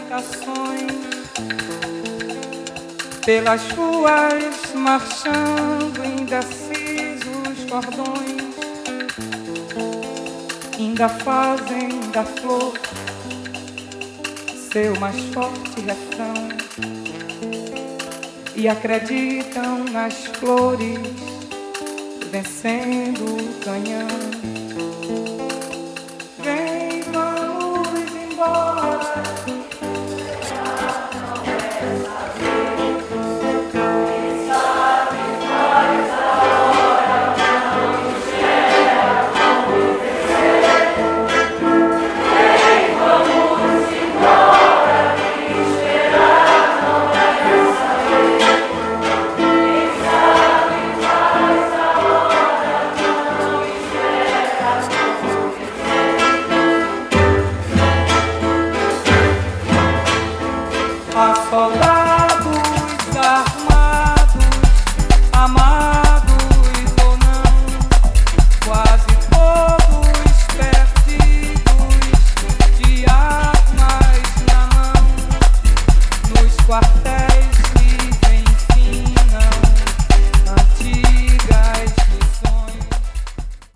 estações, pelas ruas marchando indecisos cordões, ainda fazem da flor seu mais forte refrão e acreditam nas flores vencendo o canhão. Vem, vamos embora. A saudade